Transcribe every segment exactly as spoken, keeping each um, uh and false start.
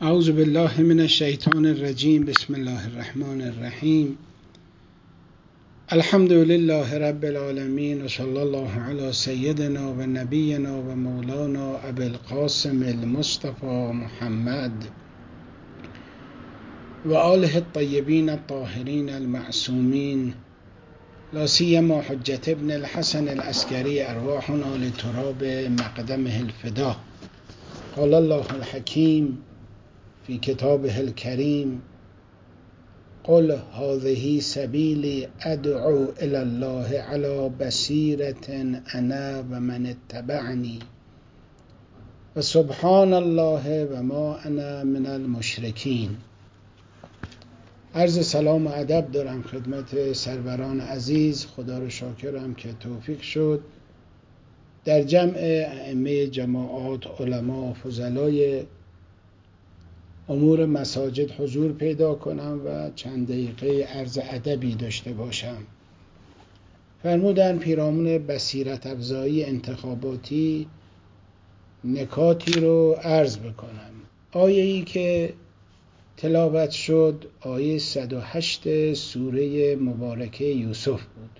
اعوذ بالله من الشیطان الرجیم. بسم الله الرحمن الرحیم. الحمد لله رب العالمین و صلی الله علی سیدنا و نبینا و مولانا ابی القاسم المصطفى محمد و آله الطیبین الطاهرین المعصومین، لا سیما حجة ابن الحسن العسکری، ارواحنا لتراب مقدمه الفدا. قال الله الحکیم فی کتابه الکریم: قل هذه سبیلی ادعو الی الله علی بصیرة انا و من اتبعنی و سبحان الله و ما انا من المشرکین. عرض سلام و ادب دارم خدمت سروران عزیز. خدا رو شاکرم که توفیق شد در جمع ائمه جماعات، علما و فضلای امور مساجد حضور پیدا کنم و چند دقیقه عرض ادبی داشته باشم. فرمودن پیرامون بصیرت افزایی انتخاباتی نکاتی رو عرض بکنم. آیه‌ای که تلاوت شد آیه صد و هشت سوره مبارکه یوسف بود.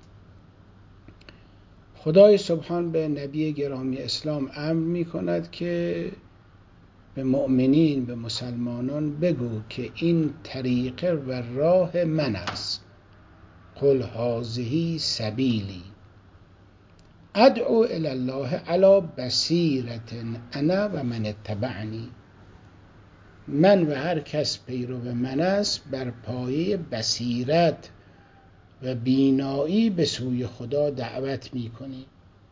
خدای سبحان به نبی گرامی اسلام امر می کند که به مؤمنین، به مسلمانان بگو که این طریقه و راه من است. قل هذه سبیلی ادعو الی الله علی بصیرة انا و من اتبعنی. من و هر کس پیرو من است بر پایه بصیرت و بینایی به سوی خدا دعوت می کنی.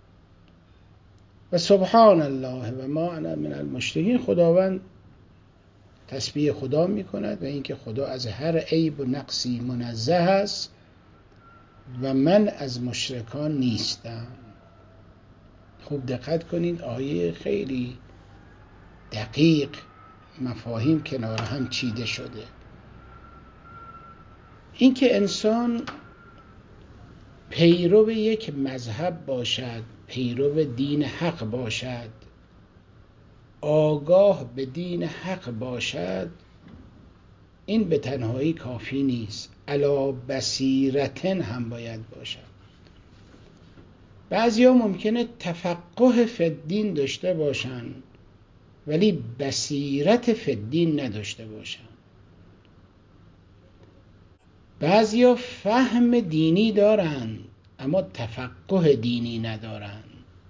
و سبحان الله و ما انا من المشرکین. خداوند تسبیح خدا می کند و اینکه خدا از هر عیب و نقصی منزه است و من از مشرکان نیستم. خوب دقت کنید، آیه خیلی دقیق، مفاهیم کنار هم چیده شده. اینکه انسان پیرو یک مذهب باشد، پیرو دین حق باشد، آگاه به دین حق باشد، این به تنهایی کافی نیست، علی بصیرتن هم باید باشد. بعضی ها ممکنه تفقه فی الدین داشته باشن ولی بصیرت فی الدین نداشته باشن. بعضی ها فهم دینی دارن اما تفقه دینی ندارن.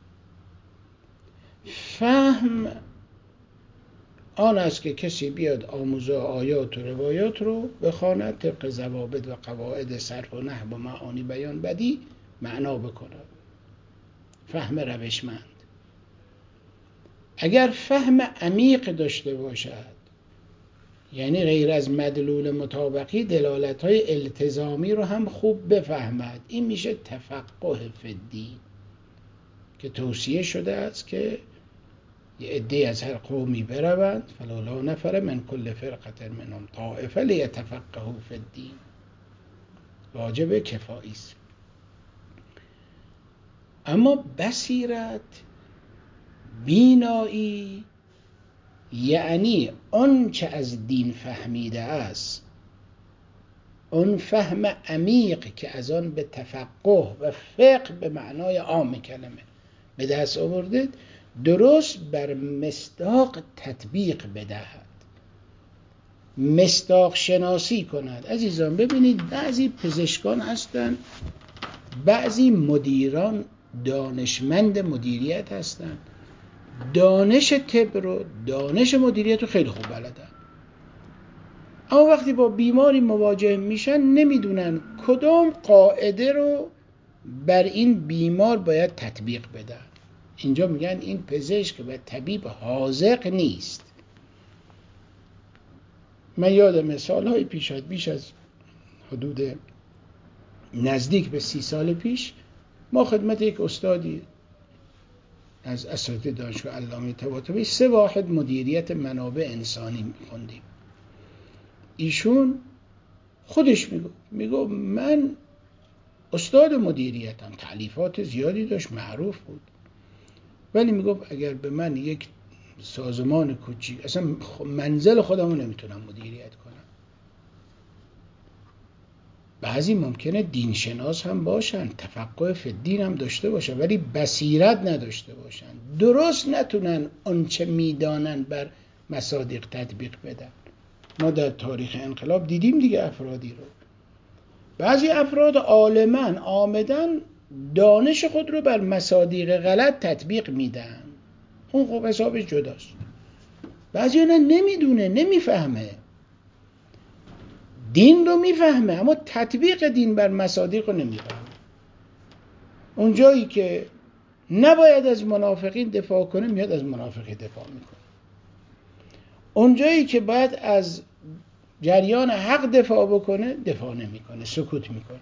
فهم آن است که کسی بیاد آموزه آیات و روایات رو بخواند، طبق ضوابط و قواعد صرف و نحو و معانی بیان بدی معنا بکند. فهم روشمند. اگر فهم عمیق داشته باشد، یعنی غیر از مدلول مطابقی دلالت‌های التزامی رو هم خوب بفهمد، این میشه تفقه فی الدین که توصیه شده است که یه عده از هر قومی بروند فلولا نفر من کل فرقة منهم طائفة لیتفقهوا فی الدین. واجب کفایی است. اما بصیرت، بینایی، یعنی آن چه از دین فهمیده است، اون فهم عمیق که از آن به تفقه و فقه به معنای عام کلمه به دست آورده، درست بر مصداق تطبیق بدهد، مصداق شناسی کند. عزیزان ببینید، بعضی پزشکان هستند، بعضی مدیران دانشمند مدیریت هستند، دانش طب رو، دانش مدیریت رو خیلی خوب بلدن، اما وقتی با بیماری مواجه میشن نمیدونن کدام قاعده رو بر این بیمار باید تطبیق بدن. اینجا میگن این پزشک و طبیب حاذق نیست. من یادم سالهای پیش، بیش از حدود نزدیک به سی سال پیش، ما خدمت یک استادی از اساتید دانشگاه علامه طباطبایی سه واحد مدیریت منابع انسانی میخوندیم. ایشون خودش میگو میگو من استاد مدیریتم، تألیفات زیادی داشت، معروف بود، ولی میگو اگر به من یک سازمان کوچیک، اصلا منزل خودمو نمیتونم مدیریت کنم. بعضی ممکنه دینشناس هم باشن، تفقه فی الدین هم داشته باشن، ولی بصیرت نداشته باشن، درست نتونن آنچه میدانن بر مصادیق تطبیق بدن. ما در تاریخ انقلاب دیدیم دیگه افرادی رو، بعضی افراد عالمن آمدن دانش خود رو بر مصادیق غلط تطبیق میدن، اون خب حسابش جداست. بعضی ها نمیدونه، نمیفهمه، دین رو میفهمه اما تطبیق دین بر مصادیق رو نمیفهمه. اون جایی که نباید از منافقین دفاع کنه میاد از منافقین دفاع میکنه، اون جایی که باید از جریان حق دفاع بکنه دفاع نمیکنه، سکوت میکنه.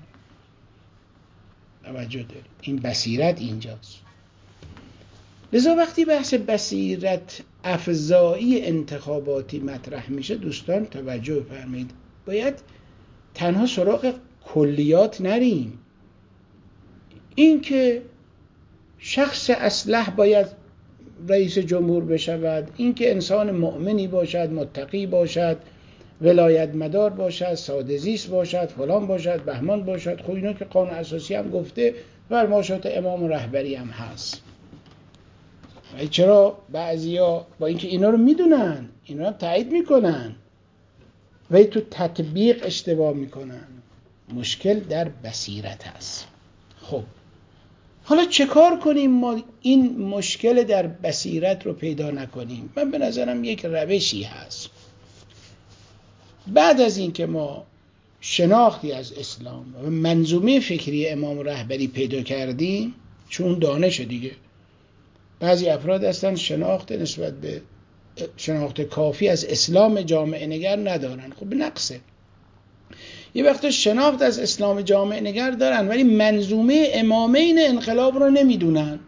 توجه دارید، این بصیرت اینجاست. لذا وقتی بحث بصیرت افزایی انتخاباتی مطرح میشه دوستان توجه فرمایید، باید تنها سراغ کلیات نریم. این که شخص اصلح باید رئیس جمهور بشود، این که انسان مؤمنی باشد، متقی باشد، ولایت مدار باشد، ساده زیست باشد، فلان باشد، بهمان باشد، خب اینا که قانون اساسی هم گفته، فرمایشات امام رهبری هم هست. ولی چرا بعضیا با اینکه اینا رو میدونن، اینا رو تایید میکنن، ولی تو تطبیق اشتباه میکنن؟ مشکل در بصیرت هست. خب حالا چه کار کنیم ما این مشکل در بصیرت رو پیدا نکنیم؟ من به نظرم یک روشی هست. بعد از این که ما شناختی از اسلام و منظومه فکری امام رهبری پیدا کردیم، چون دانش دیگه، بعضی افراد هستن شناخت نسبت به شناخت کافی از اسلام جامعه نگر ندارن، خب نقصه. یه وقت شناخت از اسلام جامعه نگر دارن ولی منظومه امامین انقلاب رو نمیدونن،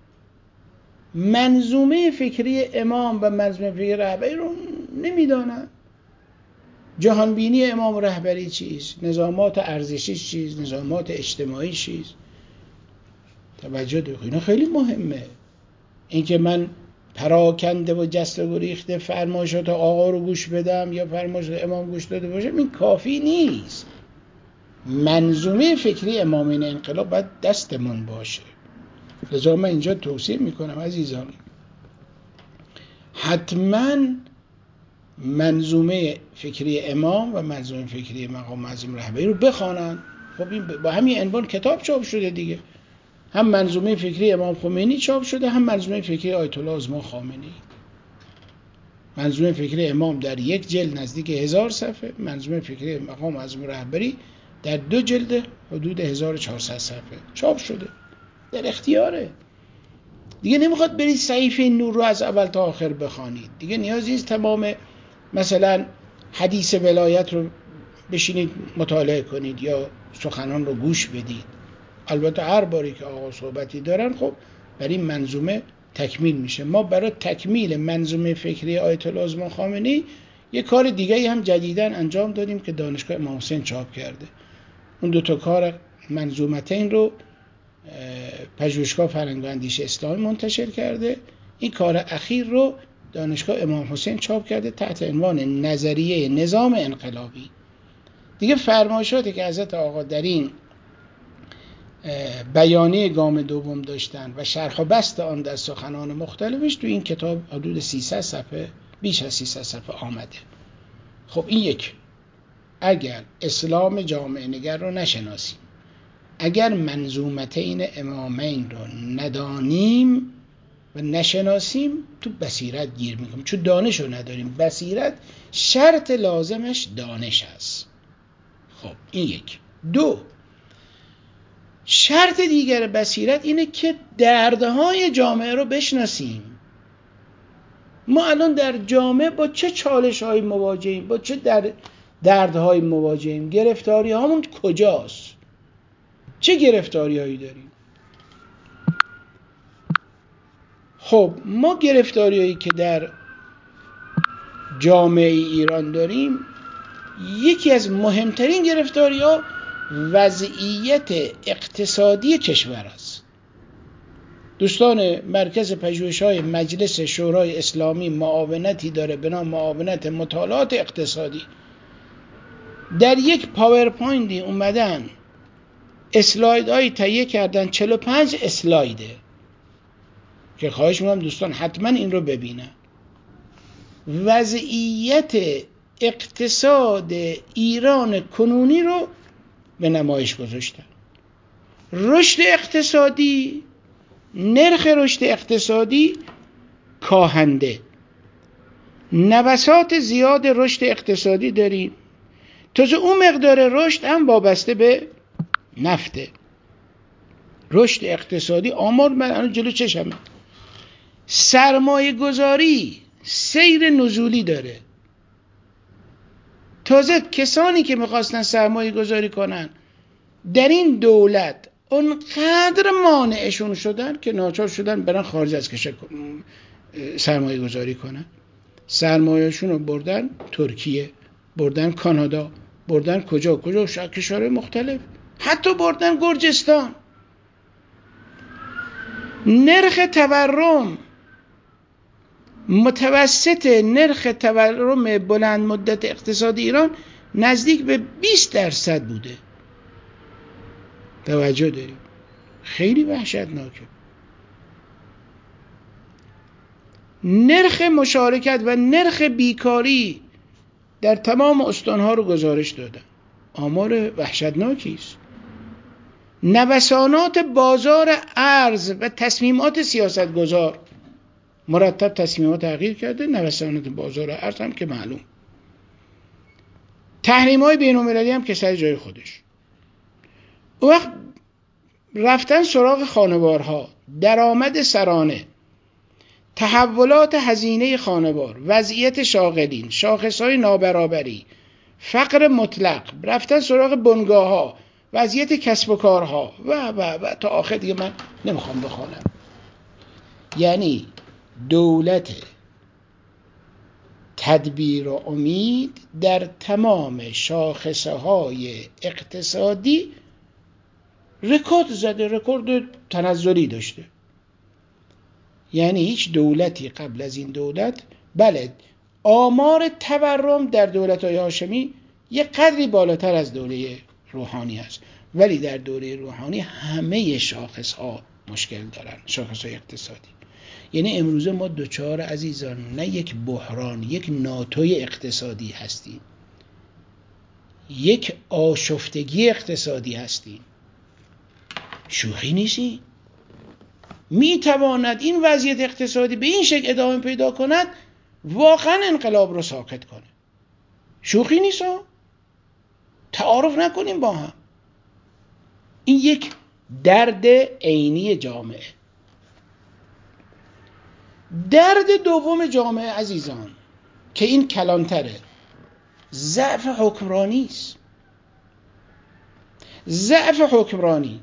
منظومه فکری امام و منظومه فکری رهبری رو نمیدانن. جهانبینی امام رهبری چیست، نظامات ارزشی چیست، نظامات اجتماعی چیست. توجه دارید، اینا خیلی مهمه. اینکه من پراکنده و جست و گریخته فرمایشات آقا رو گوش بدم یا فرمایشات امام گوش داده باشم این کافی نیست. منظومه فکری امامین انقلاب باید دستمون باشه. لذا من اینجا توصیه میکنم عزیزان حتما منظومه فکری امام و منظومه فکری مقام معظم رهبری رو بخوانن. خب این با همین عنوان کتاب چاپ شده دیگه، هم منظومه فکری امام خمینی چاپ شده، هم منظومه فکری آیت الله عظما خامنه‌ای. منظومه فکری امام در یک جلد نزدیک هزار صفحه، منظومه فکری مقام معظم رهبری در دو جلد حدود هزار و چهارصد صفحه چاپ شده، در اختیاره. دیگه نمیخواد برید صحیفه نور رو از اول تا آخر بخوانید، دیگه نیازی نیست تمام مثلا حدیث ولایت رو بشینید مطالعه کنید یا سخنان رو گوش بدید. البته هر باری که آقا صحبتی دارن خب برای این منظومه تکمیل میشه. ما برای تکمیل منظومه فکری آیت الله عظما خامنه‌ای یه کار دیگه هم جدیداً انجام دادیم که دانشگاه امام حسین چاپ کرده. اون دو تا کار منظومتین رو پژوهشگاه فرهنگ و اندیشه اسلامی منتشر کرده. این کار اخیر رو دانشگاه امام حسین چاپ کرده تحت عنوان نظریه نظام انقلابی. دیگه فرمایشاتی که حضرت آقا در این بیانیه گام دوم داشتن و شرح و بسط آن در سخنان مختلفش تو این کتاب حدود سیصد صفحه، بیش از سیصد صفحه آمده. خب این یک، اگر اسلام جامعه نگر رو نشناسیم، اگر منظومتین امامین رو ندانیم و نشناسیم تو بصیرت گیر میکنیم، چون دانش رو نداریم. بصیرت شرط لازمش دانش هست. خب این یک. دو، شرط دیگر بصیرت اینه که دردهای جامعه رو بشناسیم. ما الان در جامعه با چه چالش‌هایی مواجهیم، با چه در دردهایی مواجهیم، گرفتاری هامون کجاست، چه گرفتاری هایی داریم؟ خب ما گرفتاری هایی که در جامعه ایران داریم، یکی از مهمترین گرفتاری ها وضعیت اقتصادی کشور است. دوستان، مرکز پژوهش‌های مجلس شورای اسلامی معاونتی داره به نام معاونت مطالعات اقتصادی. در یک پاورپوینتی اومدن اسلایدهایی تهیه کردن، چهل و پنج اسلایده که خواهش می‌کنم دوستان حتما این رو ببینن. وضعیت اقتصاد ایران کنونی رو به نمایش گذاشتن. رشد اقتصادی، نرخ رشد اقتصادی کاهنده، نوسات زیاد رشد اقتصادی داریم. تازه اون مقدار رشد هم وابسته به نفته. رشد اقتصادی آمار من جلو چشمه. سرمایه گذاری سیر نزولی داره. تازه کسانی که میخواستن سرمایه گذاری کنن در این دولت اونقدر مانعشون شدن که ناچار شدن برن خارج از کشور سرمایه گذاری کنن. سرمایهشون رو بردن ترکیه، بردن کانادا، بردن کجا کجا کشورهای مختلف، حتی بردن گرجستان. نرخ تورم، متوسط نرخ تورم بلند مدت اقتصاد ایران نزدیک به بیست درصد بوده. توجه داریم، خیلی وحشتناکه. نرخ مشارکت و نرخ بیکاری در تمام استانها رو گزارش دادن. آمار وحشتناکی است. نوسانات بازار ارز و تصمیمات سیاستگزار، مرتب تصمیمات تغییر کرده. نوسانات بازار ارز هم که معلوم. تحریم‌های بین‌المللی هم که سر جای خودش. اون وقت رفتن سراغ خانوارها، درآمد سرانه، تحولات هزینه خانوار، وضعیت شاغلین، شاخص‌های نابرابری، فقر مطلق، رفتن سراغ بنگاه‌ها، وضعیت کسب و کارها و و و تا آخر دیگه من نمیخوام بخوانم. یعنی دولت تدبیر و امید در تمام شاخصه‌های اقتصادی رکورد زده، رکورد تنزلی داشته. یعنی هیچ دولتی قبل از این دولت، بله آمار تورم در دولت‌های هاشمی یک قدری بالاتر از دوره روحانی است، ولی در دوره روحانی همه شاخص‌ها مشکل دارن، شاخص‌های اقتصادی. یعنی امروزه ما دوچار عزیزان نه یک بحران، یک ناتوی اقتصادی هستیم، یک آشفتگی اقتصادی هستیم. شوخی نیستی. می تواند این وضعیت اقتصادی به این شکل ادامه پیدا کند واقعا انقلاب رو ساکت کنه. شوخی نیست. تعارف نکنیم با هم. این یک درد عینی جامعه. درد دوم جامعه عزیزان که این کلانتره، ضعف حکمرانی است. ضعف حکمرانی.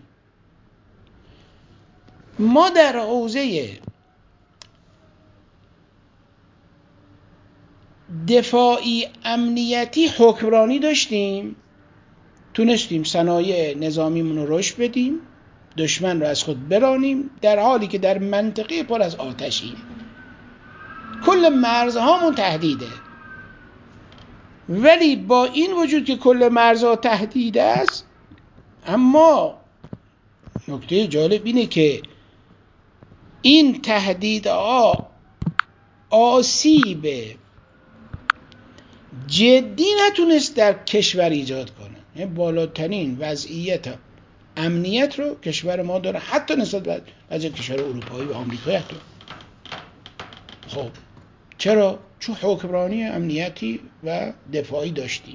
ما در حوزه دفاعی امنیتی حکمرانی داشتیم، تونستیم صنایع نظامیمون رو رشد بدیم، دشمن رو از خود برانیم، در حالی که در منطقه پر از آتشیم. کل مرزهامون تهدیده. ولی با این وجود که کل مرزها تهدید است، اما نکته جالب اینه که این تهدیدها آسیب جدی نتونست در کشور ایجاد کنه. یعنی بالاترین وضعیت امنیت رو کشور ما داره، حتی نسبت به از کشور اروپایی و آمریکایی حتی. خب چرا؟ چون حکمرانی امنیتی و دفاعی داشتیم.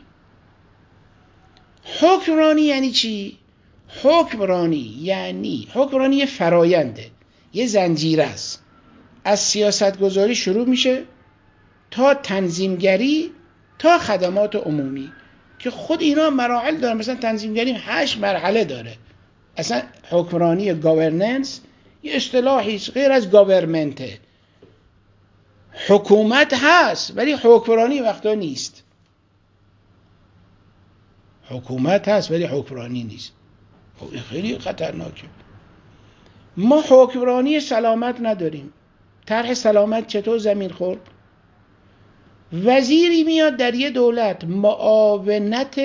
حکمرانی یعنی چی؟ حکمرانی یعنی حکمرانی یه فراینده، یه زنجیره است. از سیاست گذاری شروع میشه تا تنظیمگری تا خدمات عمومی که خود اینا مراحل داره. مثلا تنظیمگری هشت مرحله داره. اصلا حکمرانی گاورننس یه اصطلاحی غیر از گاورمنته. حکومت هست ولی حکمرانی وقتا نیست. حکومت هست ولی حکمرانی نیست. خیلی خطرناکه. ما حکمرانی سلامت نداریم. طرح سلامت چطور زمین خورد؟ وزیری میاد در یه دولت معاونت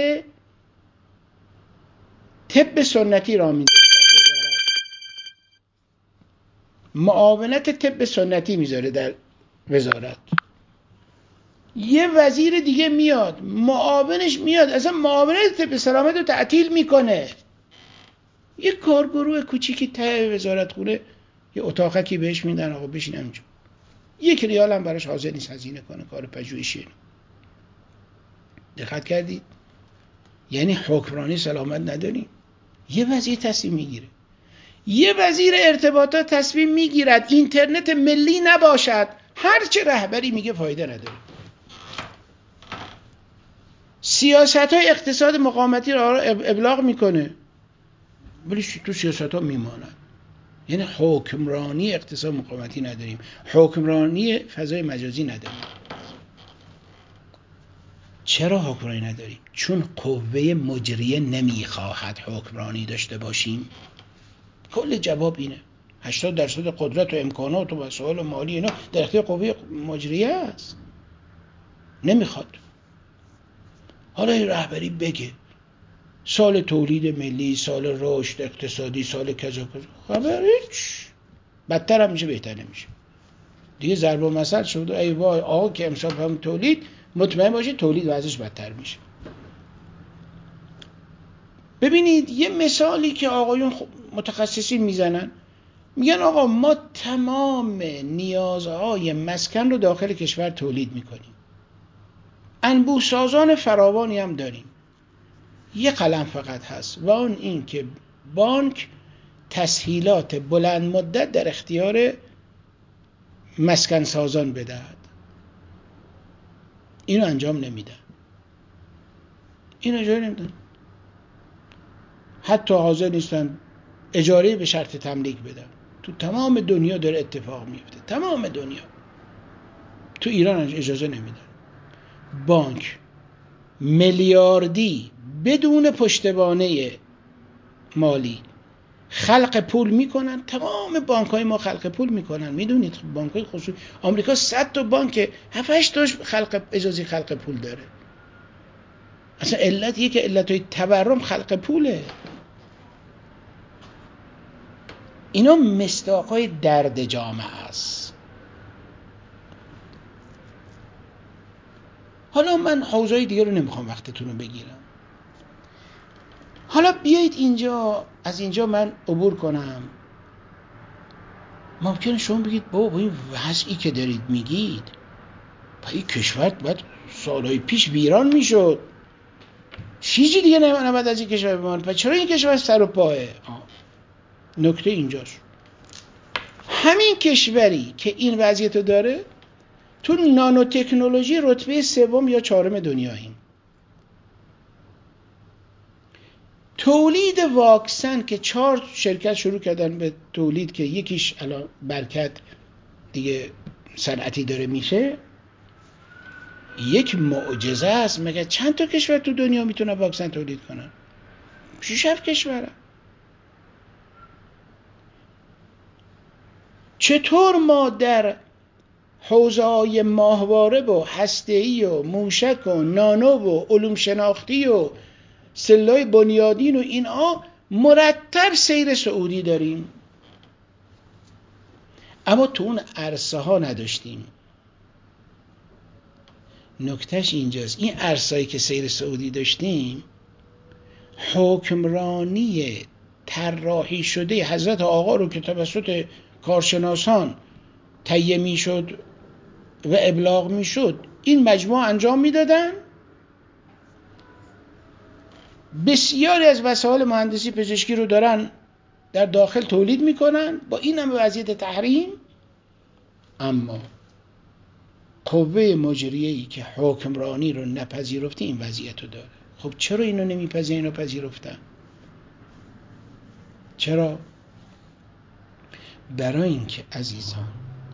طب سنتی را میذاره، معاونت طب سنتی میذاره در وزارت. یه وزیر دیگه میاد معاونش میاد اصلا معاونت طب سلامت رو تعطیل میکنه. یه کارگروه کوچیکی ته وزارت خونه یه اتاقکی بهش میدن، آقا بشین همینجا، یک ریال هم براش حاضر نیست هزینه کنه، کار پژوهشی. دقت کردید؟ یعنی حکمرانی سلامت نداریم. یه وزیر تصمیم میگیره، یه وزیر ارتباطات تصمیم میگیرد اینترنت ملی نباشد، هر چه رهبری میگه فایده نداره. سیاست های اقتصاد مقاومتی را ابلاغ میکنه ولی تو سیاست ها میماند. یعنی حکمرانی اقتصاد مقاومتی نداریم، حکمرانی فضای مجازی نداریم. چرا حکمرانی نداریم؟ چون قوه مجریه نمیخواهد حکمرانی داشته باشیم. کل جواب اینه. هشتاد درصد قدرت و امکانات و وسایل مالی اینا در اختیار قوه مجریه است، نمیخواد. حالا این رهبری بگه سال تولید ملی، سال رشد اقتصادی، سال کذا کذا، خبر هیچ. بدتر هم میشه، بهتر نمیشه. دیگه ضرب المثل شده ای وای آقا که امسال هم تولید، مطمئن باشید تولید وضعش بدتر میشه. ببینید یه مثالی که آقایون متخصصین میزنن، میگن آقا ما تمام نیازهای مسکن رو داخل کشور تولید میکنیم، انبوه سازان فراوانی هم داریم، یه قلم فقط هست و اون این که بانک تسهیلات بلند مدت در اختیار مسکن سازان بدهد. اینو انجام نمیدن، اینو انجام نمیدن. حتی حاضر نیستن اجاره به شرط تملیک بدن. تو تمام دنیا داره اتفاق میفته، تمام دنیا. تو ایران اجازه نمیدن. بانک میلیاردی بدون پشتوانه مالی خلق پول میکنن. تمام بانک های ما خلق پول میکنن. میدونید بانک های خصوصی آمریکا صد تا بانک هفت هشت تاش خلق اجازه خلق پول داره. اصلا علت یه که علت های تورم خلق پوله. اینا مصداقای درد جامعه است. حالا من حوزه‌های دیگه رو نمیخوام وقتتون رو بگیرم. حالا بیایید اینجا، از اینجا من عبور کنم. ممکنه شما بگید بابا این وضعی که دارید میگید با این کشور باید سالهای پیش ویران میشد، چیزی دیگه نباید از این کشور بمانه، پس چرا این کشور سر و پاه؟ نکته اینجاست. همین کشوری که این وضعیت رو داره تو نانو تکنولوژی رتبه سوم یا چهارم دنیاییم. تولید واکسن که چهار شرکت شروع کردن به تولید که یکیش الان برکت دیگه صنعتی داره میشه، یک معجزه است. مگه چند تا کشور تو دنیا میتونه واکسن تولید کنن؟ شش هفت کشوره. چطور ما در حوزه‌های ماهواره و هسته‌ای و موشک و نانو و علوم شناختی و سلولای بنیادین و اینا مرتب سیر سعودی داریم، اما تو اون عرصه ها نداشتیم. نکتهش اینجاست، این عرصه‌ای که سیر سعودی داشتیم حکمرانی طراحی شده حضرت آقا رو که توسط کارشناسان تهیه میشد و ابلاغ میشد این مجموعه انجام میدادن. بسیاری از وسایل مهندسی پزشکی رو دارن در داخل تولید میکنن با این هم وضعیت تحریم، اما قوه مجریه‌ای که حکمرانی رو نپذیرفته این وضعیت رو داره. خب چرا اینو نمیپذیرن؟ اینو پذیرفتن. چرا؟ برای اینکه عزیزان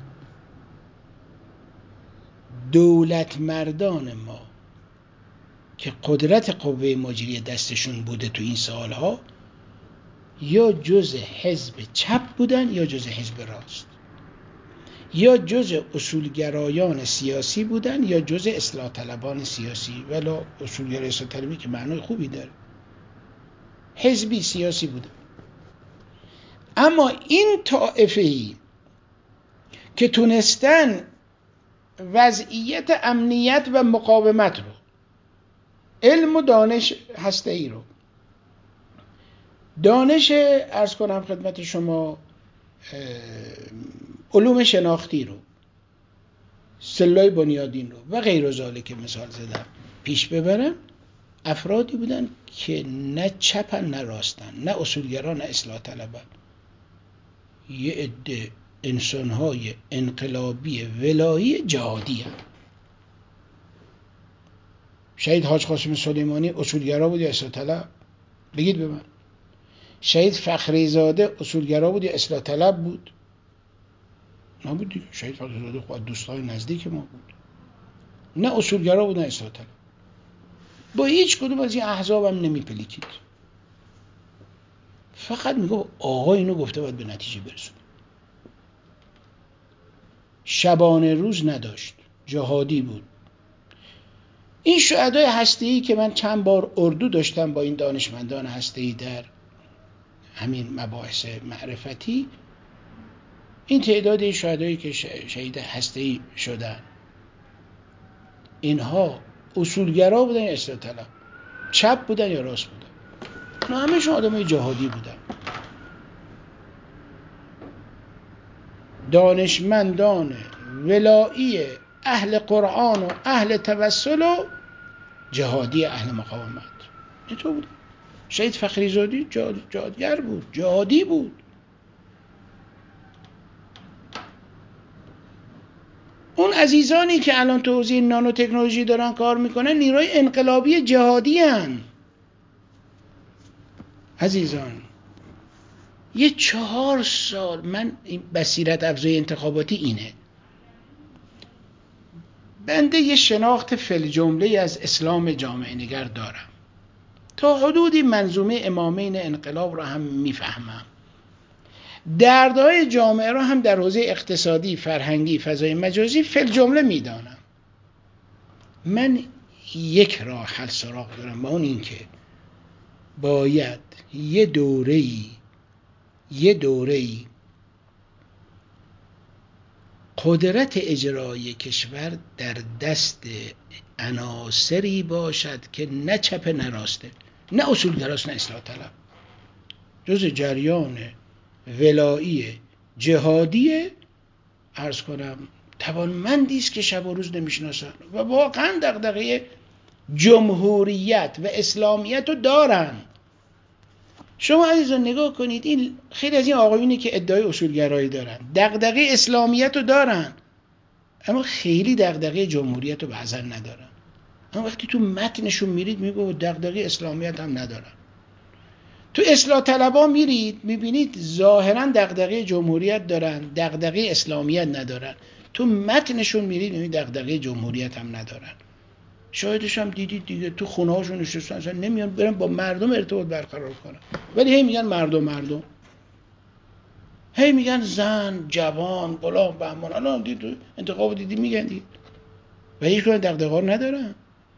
دولت مردان ما که قدرت قوه مجریه دستشون بوده تو این سالها یا جز حزب چپ بودن یا جز حزب راست، یا جز اصولگرایان سیاسی بودن یا جز اصلاح طلبان سیاسی. ولی اصولگرای اصلاح طلبی که معنای خوبی داره، حزبی سیاسی بودن. اما این طائفه‌ای که تونستن وضعیت امنیت و مقاومت رو، علم و دانش هسته‌ای رو، دانش عرض کنم خدمت شما علوم شناختی رو، سلای بنیادین رو و غیر ذالک که مثال زدم پیش ببرن، افرادی بودن که نه چپن نه راستن، نه اصولگرا نه اصلاح طلبن، یه عده انسان‌های انقلابی ولایی جهادی هم. شهید حاج قاسم سلیمانی اصولگرا بود یا اصلاح طلب؟ بگید به من. شهید فخری زاده اصولگرا بود یا اصلاح طلب بود؟ نبود دیگه. شهید فخری زاده خود دوستای نزدیک ما بود، نه اصولگرا بود نه اصلاح طلب. با هیچ کدوم از این احزاب هم نمی پلیکید، فقط میگه آقا اینو گفته باید به نتیجه برسونه. شبانه روز نداشت، جهادی بود. این شهدای هسته‌ای که من چند بار اردو داشتم با این دانشمندان هسته‌ای در همین مباحث معرفتی، این تعداد این شهدایی که شهید هسته‌ای شدن، اینها اصولگرا بودن یا اصلاح طلب، چپ بودن یا راست بودن؟ نه، همه‌شون آدمای جهادی بودن. دانشمندان ولایی اهل قرآن و اهل توسل و جهادی اهل مقاومت اینطور بود. شهید فخری زادی جهادگر بود، جهادی بود. اون عزیزانی که الان تو حوزه نانو تکنولوژی دارن کار میکنن نیروی انقلابی جهادی هن. عزیزان یه چهار سال من این بصیرت افزای انتخاباتی اینه، بنده یه شناخت فل جمله از اسلام جامعه نگر دارم، تا حدودی منظومه امامین انقلاب رو هم میفهمم، دردهای جامعه رو هم در حوزه اقتصادی، فرهنگی، فضای مجازی فل جمله میدانم. من یک راه حل سراغ دارم و اون این که باید یه دوره‌ای یه دوره‌ای قدرت اجرایی کشور در دست عناصری باشد که نه چپ نه راسته، نه اصولگراست نه اصلاح طلب، جز جریان ولایی جهادی عرض کنم توانمندی است که شب و روز نمیشناسن و واقعا دغدغه جمهوریت و اسلامیت رو دارن. شما عزیزان نگاه کنید، این خیلی از این آقایونی که ادعای اصولگرایی دارن دغدغه اسلامیت رو دارن، اما خیلی دغدغه جمهوریت رو بعضا ندارن. اما وقتی تو متنشون میرید میگه دغدغه اسلامیت هم ندارن. تو اصلاح طلبا میرید میبینید ظاهرا دغدغه جمهوریت دارن، دغدغه اسلامیت ندارن. تو متنشون میرید میبینید دغدغه جمهوریت هم ندارن. شاهدش هم دیدید دیگه، تو خونه هاشون نشستن اصلا نمیان برن با مردم ارتباط برقرار کنن، ولی هی میگن مردم مردم، هی میگن زن، جوان، فلان بهمان. الان دید انتخاب دیدی میگن دید و هیچ کدوم دغدغه رو ندارن.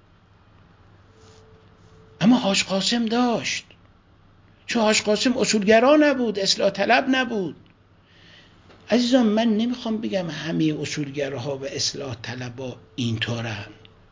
اما حاج قاسم داشت، چون حاج قاسم اصولگرا نبود، اصلاح طلب نبود. عزیزان من نمیخوام بگم همه اصولگراها و اصلاح طلبا اینطورن،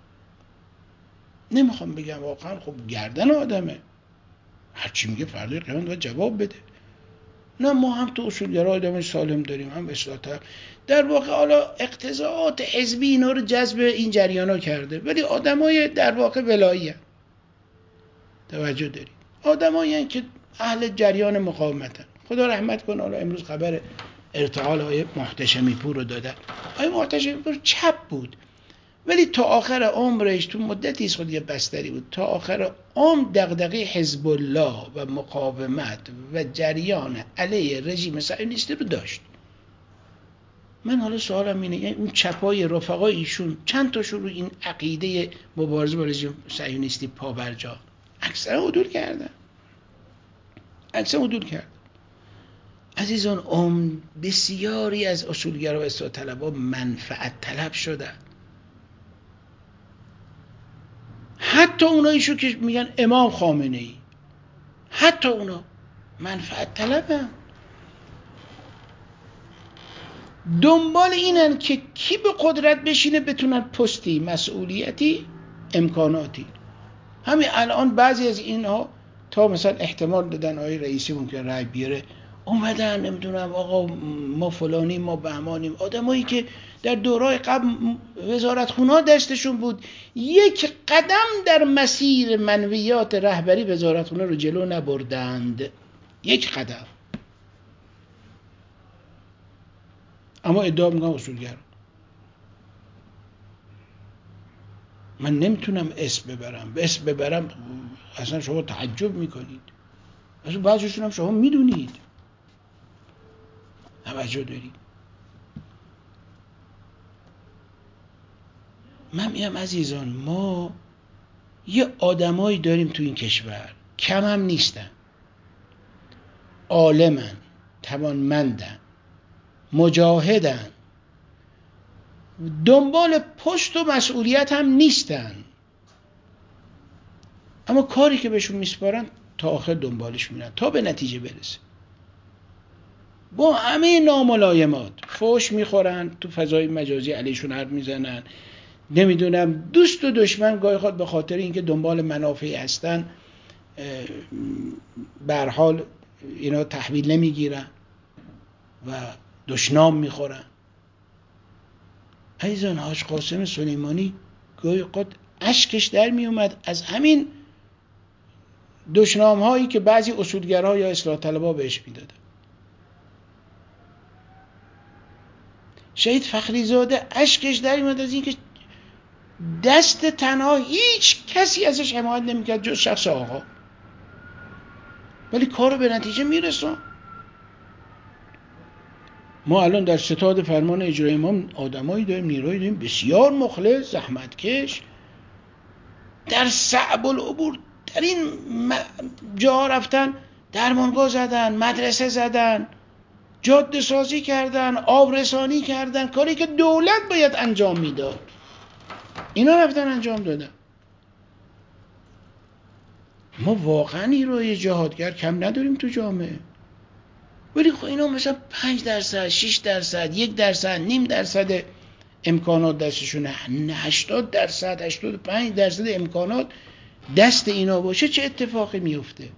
نمیخوام بگم، واقعا خب گردن آدمه هرچی میگه فردا قیامت باید جواب بده. نه، ما هم تو اصولگرا آدم سالم داریم، هم اصلاح طلب. در واقع حالا اقتضاعات حزبی اینا رو جذب این جریانا کرده، ولی آدمای در واقع ولایی هستند. توجه دارید، آدمایی هستند که اهل جریان مقاومتن. خدا رحمت کنه، حالا امروز خبر ارتحال آقای محتشمی پور رو دادن. آقای محتشمی پور چپ بود، ولی تا آخر عمرش، تو مدتی است خود یه بستری بود، تا آخر عمر دغدغه حزب الله و مقاومت و جریان علیه رژیم صهیونیستی رو داشت. من حالا سوالم اینه، یعنی اون چپای رفقای ایشون چند تاشون رو این عقیده مبارزه با رژیم صهیونیستی پابرجا؟ اکثرا عدول کردن. عکسمو دور کرد. عزیزان، ام بسیاری از اصولگرا و اصلاح طلبها منفعت طلب شدن. حتی اوناییشو که میگن امام خامنه ای، حتی اونا منفعت طلبن. دنبال اینن که کی به قدرت بشینه، بتونن پستی، مسئولیتی، امکاناتی. همین الان بعضی از اینها تا مثلا احتمال دادن آقای رئیسی ممکن رای بیاره، اومدن نمیدونم آقا ما فلانی ما بهمانیم. آدمایی که در دورای قبل وزارت خونه دستشون بود، یک قدم در مسیر منویات رهبری وزارت خونه رو جلو نبردند، یک قدم. اما ادعا میکنم اصولگرا. من نمیتونم اسم ببرم، به اسم ببرم اصلا شما تعجب میکنید، اصلا بعضیشون هم شما میدونید، توجه دارید. من میگم عزیزان، ما یه آدمایی داریم تو این کشور، کم هم نیستن، عالمن، توانمندن، مجاهدن، دنبال پست و مسئولیت هم نیستن، اما کاری که بهشون میسپارن تا آخر دنبالش میرن تا به نتیجه برسه. با همه ناملایمات فوش میخورن، تو فضای مجازی علیشون حرف میزنن، نمیدونم دوست و دشمن گاهی خود به خاطر اینکه دنبال منافعی هستن به هر حال اینا تحویل نمیگیرن و دشنام میخورن. عزیزان، حاج قاسم سلیمانی گاهی قد اشکش در میومد از همین دشنام هایی که بعضی اصولگرا یا اصلاح طلبها بهش میدادن. شهید فخری زاده اشکش در میومد از اینکه دست تنها هیچ کسی ازش حمایت نمیکرد جز شخص آقا، ولی کارو به نتیجه میرسون. ما الان در ستاد فرمان اجرایی ما آدمایی داریم، نیرویی داریم بسیار مخلص، زحمتکش، در صعب العبور در این جا رفتن، درمانگاه زدن، مدرسه زدن، جاده سازی کردن، آب رسانی کردن، کاری که دولت باید انجام میداد اینا رفتن انجام دادن. ما واقعا نیروی جهادگر کم نداریم تو جامعه، ولی خب اینا مثلا پنج درصد، شش درصد، یک درصد، نیم درصد امکانات دستشونه، هشتاد درصد، هشتاد و پنج درصد امکانات دست اینا باشه، چه اتفاقی میفته؟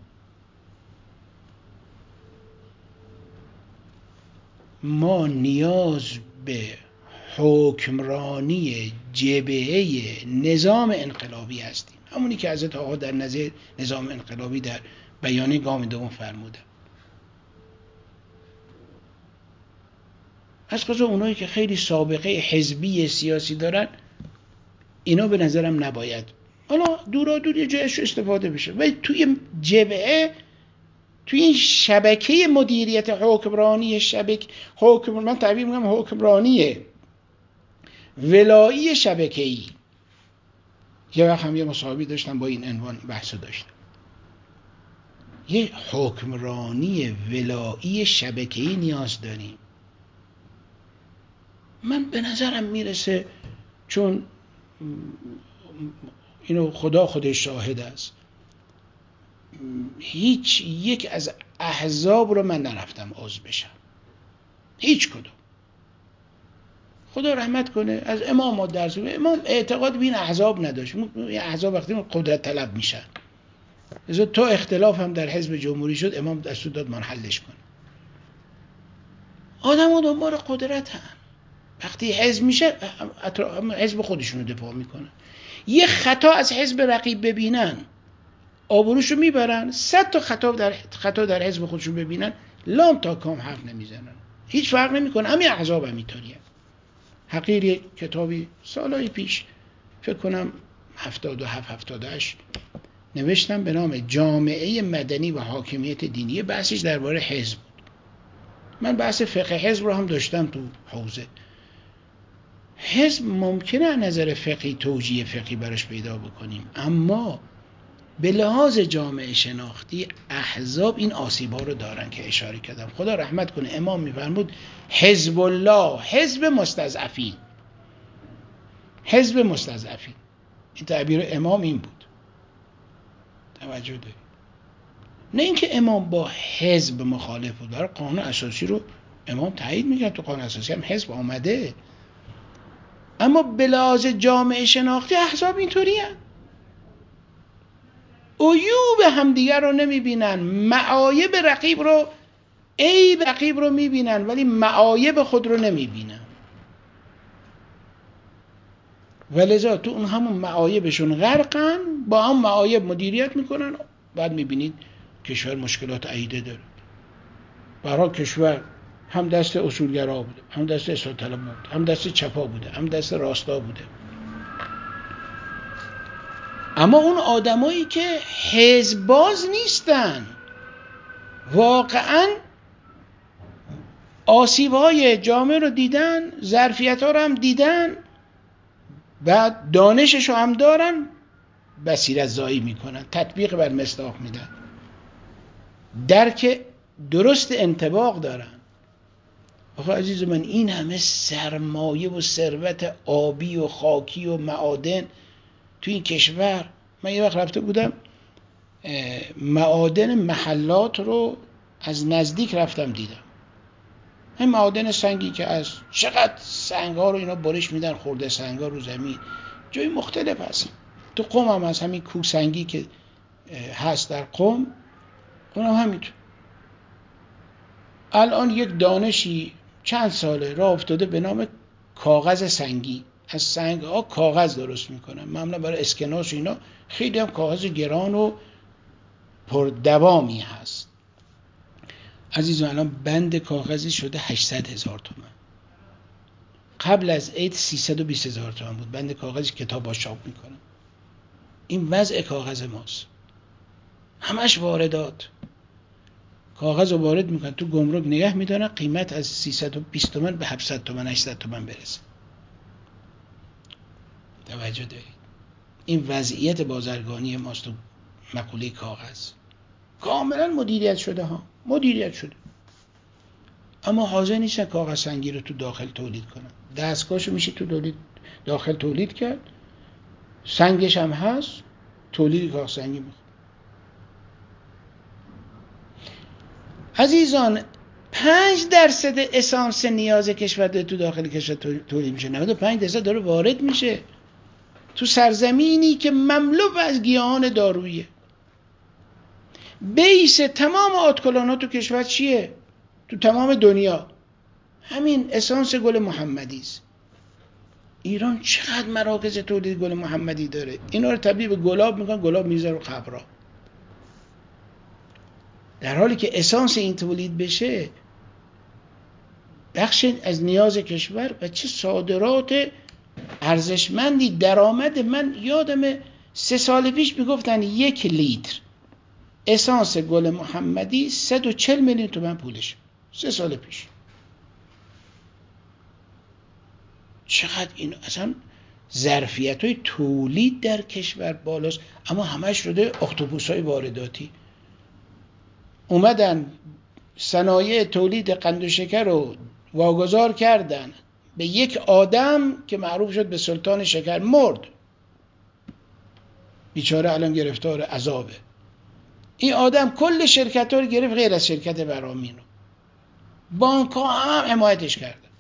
ما نیاز به حکمرانی جبهه نظام انقلابی هستیم، همونی که حضرت آقا در نظر نظام انقلابی در بیانیه گام دوم فرموده. از خصوص اونایی که خیلی سابقه حزبی سیاسی دارن، اینا به نظرم نباید، حالا دورا دور یه جایش استفاده بشه، ولی توی جبهه، توی این شبکه مدیریت حکمرانی، شبکه حکم من تعبیر میگم حکمرانی ولایی شبکه‌ای. یه وقت هم یه مصاحبه داشتم با این عنوان بحثو داشتم، یه حکمرانی ولایی شبکه‌ای نیاز داریم. من به نظرم میرسه، چون اینو خدا خودش شاهد است، هیچ یک از احزاب رو من نرفتم عضو بشم، هیچ کدوم. خدا رحمت کنه از امام درس، امام اعتقاد به این احزاب نداشت. این احزاب وقتی قدرت طلب میشن، از تا اختلاف هم در حزب جمهوری شد، امام دستور داد من حلش کنه. آدم ها دنبال قدرت هم، وقتی حزب میشه حزب خودشونو دفاع میکنن. یه خطا از حزب رقیب ببینن آبروشو میبرن، صد تا خطا در خطا در حزب خودشون ببینن لام تا کام حرف نمیزنن، هیچ فرق نمیکنه. همین احزاب هم اینطوریه. حقیر یک کتابی سالهای پیش، فکر کنم هفتاد و هفت هفتاد و هشت، نوشتم به نام جامعه مدنی و حاکمیت دینی، بحثش درباره حزب بود. من بحث فقه حزب رو هم داشتم تو حوزه. حزب ممکنه از نظر فقهی توجیه فقهی براش پیدا بکنیم، اما به لحاظ جامعه شناختی احزاب این آسیب‌ها رو دارن که اشاره کردم. خدا رحمت کنه امام می‌فرمود حزب الله، حزب مستضعفین، حزب مستضعفین. این تعبیر امام این بود. توجه دارید؟ نه اینکه امام با حزب مخالف بود، برای قانون اساسی رو امام تایید می‌کرد، تو قانون اساسی هم حزب آمده، اما به لحاظ جامعه شناختی احزاب اینطوری هست، عیوب همدیگر رو نمیبینن، معایب رقیب رو، عیب رقیب رو میبینن ولی معایب خود رو نمیبینن، ولذا تو اون همون معایبشون غرقن، با هم معایب مدیریت میکنن. بعد میبینید کشور مشکلات عدیده داره. برای کشور هم دست اصولگرا بوده، هم دست اصلاح طلب بوده، هم دست چپا بوده، هم دست راستا بوده. اما اون آدمایی که حزب باز نیستن، واقعاً آسیب‌های جامعه رو دیدن، ظرفیت‌ها رو هم دیدن، بعد دانشش رو هم دارن، بصیرت زایی میکنن، تطبیق بر مصداق میدن، درک درست انطباق دارن. آخه عزیز من این همه سرمایه و ثروت آبی و خاکی و معادن توی این کشور، من یه وقت رفته بودم معادن محلات رو از نزدیک رفتم دیدم. این معادن سنگی که از چقدر سنگ‌ها رو اینا برش میدن، خورده سنگ‌ها رو زمین، جای مختلف هست. تو قم هم از همین کوه سنگی که هست در قم، اونم همینطور. الان یک دانشی چند ساله راه افتاده به نام کاغذ سنگی، از سنگ‌ها کاغذ درست میکنن، معمولا برای اسکناس و اینا. خیلی هم کاغذ گران و پردوامی هست. عزیزان الان بند کاغذی شده هشتصد هزار تومان. قبل از عید سیصد و بیست هزار تومان بود بند کاغذی کتاب ها چاپ میکنن. این وضع کاغذ ماست، همش واردات. کاغذ رو وارد میکنن تو گمرک نگه میدارن، قیمت از سیصد و بیست تومان به هفتصد تومان هشتصد تومان برسه. توجه دارید؟ این وضعیت بازرگانی ماست تو مقوله کاغذ. کاملا مدیریت شده ها، مدیریت شده، اما حاضر نیستن کاغذ سنگی رو تو داخل تولید کنن. دستگاهشو میشه تو تولید داخل تولید کرد، سنگش هم هست، تولید کاغذ سنگی میخواد. عزیزان پنج درصد اسانس نیاز کشور تو داخل کشور تولید میشه، نود و پنج درصد داره وارد میشه تو سرزمینی که مملو از گیاهان داروییه. بیس تمام آتکلان‌ها تو کشور چیه؟ تو تمام دنیا همین اسانس گل محمدی است. ایران چقدر مراکز تولید گل محمدی داره، اینا رو تبدیل به گلاب میکنن، گلاب میذاره رو قبرا، در حالی که اسانس این تولید بشه بخش از نیاز کشور و چه صادرات ارزشمندی درآمد. من یادم سه سال پیش میگفتن یک لیتر اسانس گل محمدی صد و چهل میلیون تومان پولش، سه سال پیش. چقدر این اصلا ظرفیت های تولید در کشور بالاست، اما همش شده اختاپوس های وارداتی. اومدن صنایع تولید قند و شکر رو واگذار کردن به یک آدم که معروف شد به سلطان شکر، مرد بیچاره، الان گرفتار عذابه. این آدم کل شرکت ها رو گرفت غیر از شرکت برامین رو. بانک ها هم حمایتش کردن.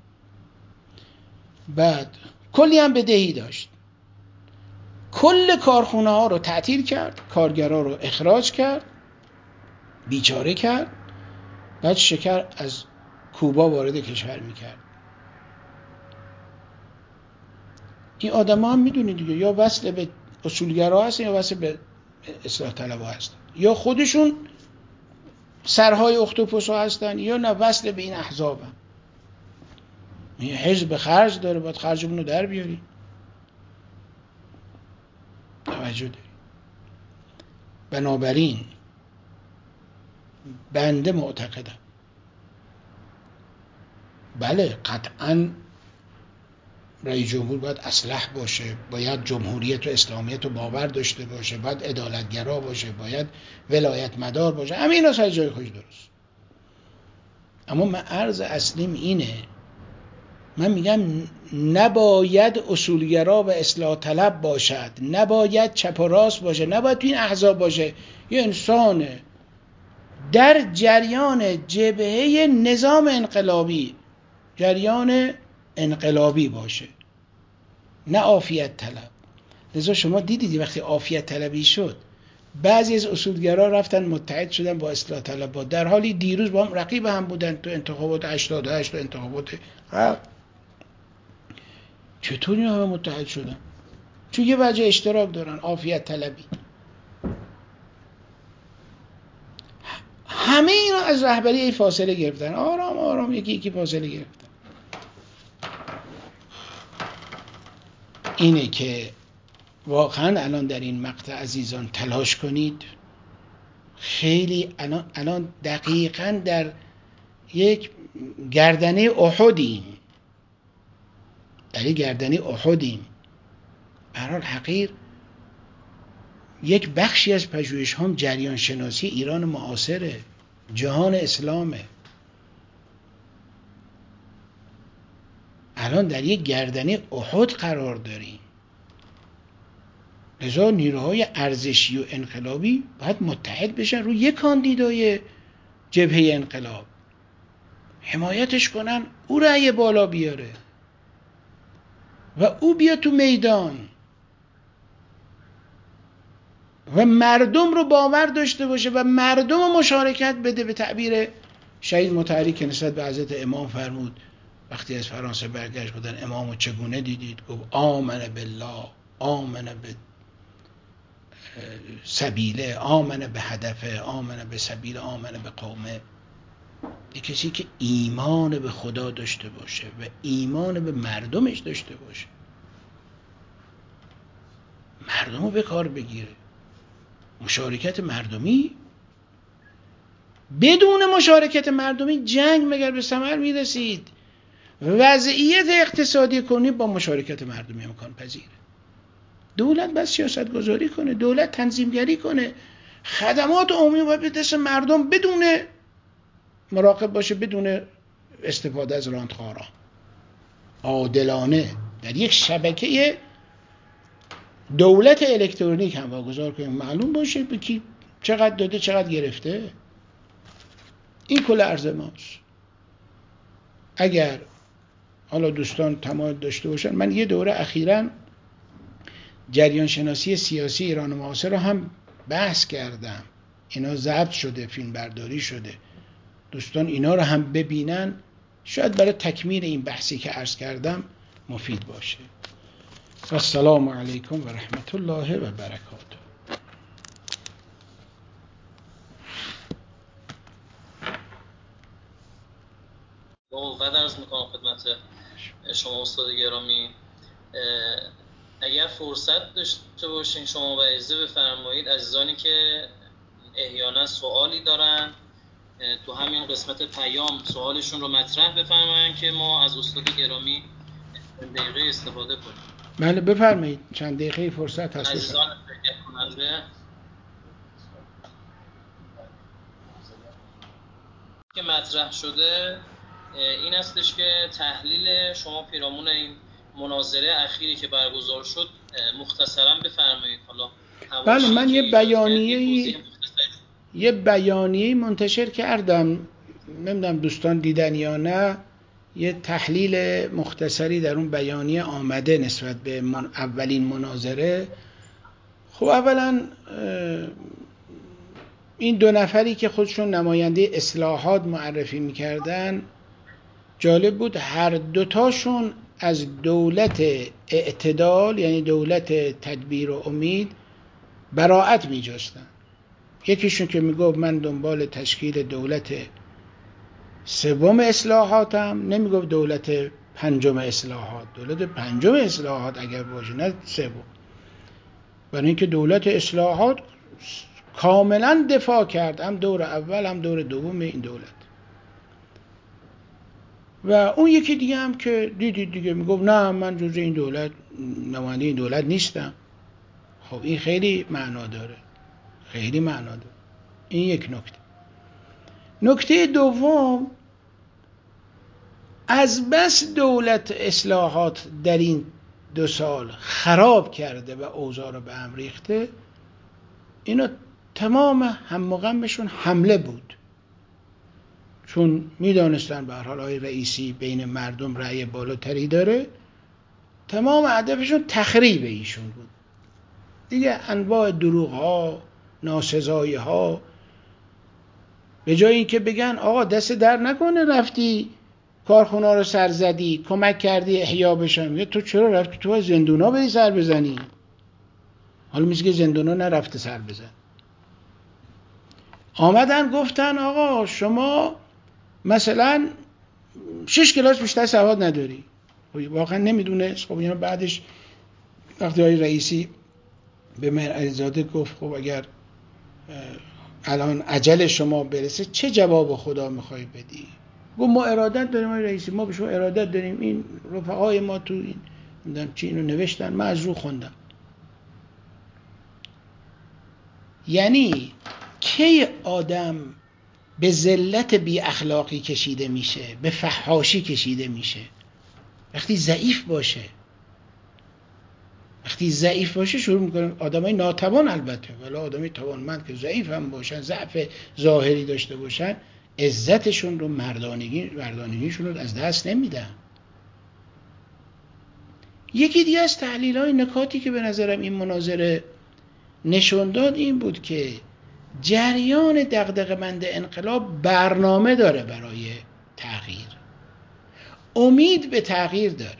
بعد کلی هم بدهی داشت، کل کارخونه ها رو تعطیل کرد، کارگرها رو اخراج کرد، بیچاره کرد. بعد شکر از کوبا وارد کشور میکرد. این آدم ها هم میدونید دیگه، یا وصل به اصولگرا هستن یا وصل به اصلاح طلبها هستن، یا خودشون سرهای اختاپوس ها هستن، یا نه وصل به این احزاب هم. این حزب خرج داره، باید خرجمون رو در بیاری. توجه داری؟ بنابراین بنده معتقدم بله قطعاً رئیس جمهور باید اصلح باشه، باید جمهوریت و اسلامیت رو باور داشته باشه، باید عدالتگرا باشه، باید ولایت مدار باشه، همه اینا سر جای خودش درست. اما من عرض اصلیم اینه، من میگم نباید اصولگرا و اصلاح طلب باشد، نباید چپ و راست باشه، نباید تو این احزاب باشه. یه انسان در جریان جبهه نظام انقلابی، جریان انقلابی باشه، نه عافیت طلب. لذا شما دیدید وقتی عافیت طلبی شد بعضی از اصولگرا رفتن متحد شدن با اصلاح طلبها، در حالی دیروز با هم رقیب هم بودن تو انتخابات هشتاد و هشت و انتخابات حق. چطور اینا همه متحد شدن؟ چون یه وجه اشتراک دارن، عافیت طلبی. همه اینا از رهبری فاصله گرفتن، آرام آرام یکی یکی فاصله گرفتن. اینه که واقعا الان در این مقطع عزیزان تلاش کنید. خیلی الان, الان دقیقاً در یک گردنه احدیم، در یک گردنه احدیم. برحال حقیر یک بخشی از پژوهش هم جریان شناسی ایران معاصره، جهان اسلامه. الان در یک گردنه احد قرار داریم. لذا نیروهای ارزشی و انقلابی باید متحد بشن روی یک کاندیدای جبهه انقلاب، حمایتش کنن، او رأی بالا بیاره و او بیا تو میدان و مردم رو باور داشته باشه و مردم رو مشارکت بده. به تعبیر شهید مطهری که نسبت به حضرت امام فرمود وقتی از فرانسه برگشت بودن امامو چگونه دیدید؟ گفت آمن بالله، آمن به سبیله، آمن به هدفه، آمن به سبیل، آمن به قومه. یک کسی که ایمان به خدا داشته باشه و ایمان به مردمش داشته باشه، مردم رو به کار بگیره. مشارکت مردمی، بدون مشارکت مردمی جنگ مگر به ثمر میرسید؟ وضعیت اقتصادی کنی با مشارکت مردمی امکان پذیره. دولت بس سیاست گذاری کنه، دولت تنظیمگری کنه، خدمات عمومی باید به دست مردم بدون مراقب باشه، بدون استفاده از راندخاران، عادلانه در یک شبکه دولت الکترونیک هم واگذار کنیم، معلوم باشه به کی چقدر داده چقدر گرفته. این کل عرض ماست. اگر حالا دوستان تمایل داشته باشن، من یه دوره اخیراً جریان شناسی سیاسی ایران معاصر رو هم بحث کردم، اینا ضبط شده، فیلم برداری شده، دوستان اینا رو هم ببینن، شاید برای تکمیل این بحثی که عرض کردم مفید باشه. السلام علیکم و رحمت الله و برکاته. قد عرض میکنم خدمت شما استاد گرامی. اگر فرصت داشته باشین شما و اجازه بفرمایید عزیزانی که احیانا سوالی دارن تو همین قسمت پیام سوالشون رو مطرح بفرمایید که ما از استاد گرامی چند دقیقه استفاده کنیم. بله بفرمایید، چند دقیقه فرصت هست. عزیزان شرکت کننده که مطرح شده این هستش که تحلیل شما پیرامون این مناظره اخیری که برگزار شد مختصرا بفرمایید. حالا بله، من یه بیانیه یه بیانیه منتشر کردم، نمیدونم دوستان دیدن یا نه. یه تحلیل مختصری در اون بیانیه آمده نسبت به من اولین مناظره. خب اولا این دو نفری که خودشون نماینده اصلاحات معرفی میکردن، جالب بود، هر دوتاشون از دولت اعتدال یعنی دولت تدبیر و امید براءت میجستن. یکیشون که میگفت من دنبال تشکیل دولت سوم اصلاحاتم، نمیگفت دولت پنجم اصلاحات، دولت پنجم اصلاحات اگر باشه نه سوم. برای اینکه دولت اصلاحات کاملا دفاع کرد، هم دور اول هم دور دوم این دولت. و اون یکی دیگه هم که دیدید دیگه میگفت نه من جزء این دولت، نماینده این دولت نیستم. خب این خیلی معنا داره، خیلی معنا داره. این یک نکته. نکته دوم، از بس دولت اصلاحات در این دو سال خراب کرده و اوضاع رو به هم ریخته، اینا تمام هم و غمشون حمله بود، چون میدانستن به هر حال آقای رئیسی بین مردم رأی بالاتری داره، تمام هدفشون تخریب ایشون بود دیگه. انواع دروغ ها، ناسزایی ها، به جای اینکه بگن آقا دست در نکنه رفتی کارخونه رو سر زدی، کمک کردی احیا بشن، میگه تو چرا رفتی تو از زندونا بری سر بزنی؟ حالا میگه زندونا نرفته سر بزن. آمدن گفتن آقا شما مثلا شش کلاس بیشتر سواد نداری. واقعا نمیدونه. خب اینا بعدش وقتی آقای رئیسی به مهر علیزاده گفت خب اگر الان اجل شما برسه چه جواب خدا میخوای بدی؟ گفت ما ارادت داریم آقای رئیسی، ما به شما ارادت داریم. این رفقای ما تو این نمیدونم چی اینو نوشتن، من از رو خوندم. یعنی کی آدم به ذلت بی اخلاقی کشیده میشه، به فحاشی کشیده میشه؟ وقتی ضعیف باشه. وقتی ضعیف باشه شروع میکنه، آدمای ناتوان البته، ولی آدمای توانمند که ضعیف هم باشن، ضعف ظاهری داشته باشن، عزتشون رو، مردانگی مردانگیشون رو از دست نمیدن. یکی دیگه از تحلیل‌های نکاتی که به نظرم این مناظره نشون داد این بود که جریان دغدغه‌مند انقلاب برنامه داره برای تغییر، امید به تغییر داره،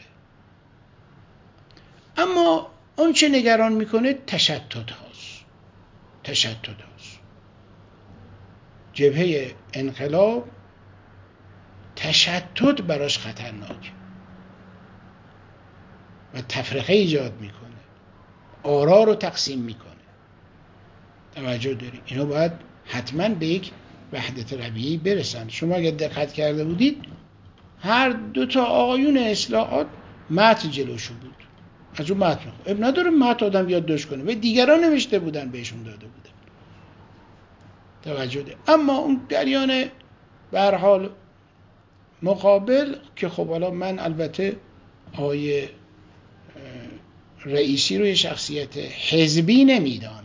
اما اون چه نگران میکنه تشتت هاست. تشتت هاست. جبهه انقلاب تشتت براش خطرناک و تفرقه ایجاد میکنه، آرا رو تقسیم میکنه. توجه داری؟ اینا باید حتما به یک وحدت رویه‌ای برسن. شما اگر دقت کرده بودید هر دو تا آقایون اصلاحات متن جلوشون بود، از اون متن اب نداره متن آدم یادداشت کنه و دیگران نوشته بودن بهشون داده بودن. توجه داری؟ اما اون جریان به هر حال مقابل که خب حالا من البته آقای رئیسی رو یه شخصیت حزبی نمیدانم،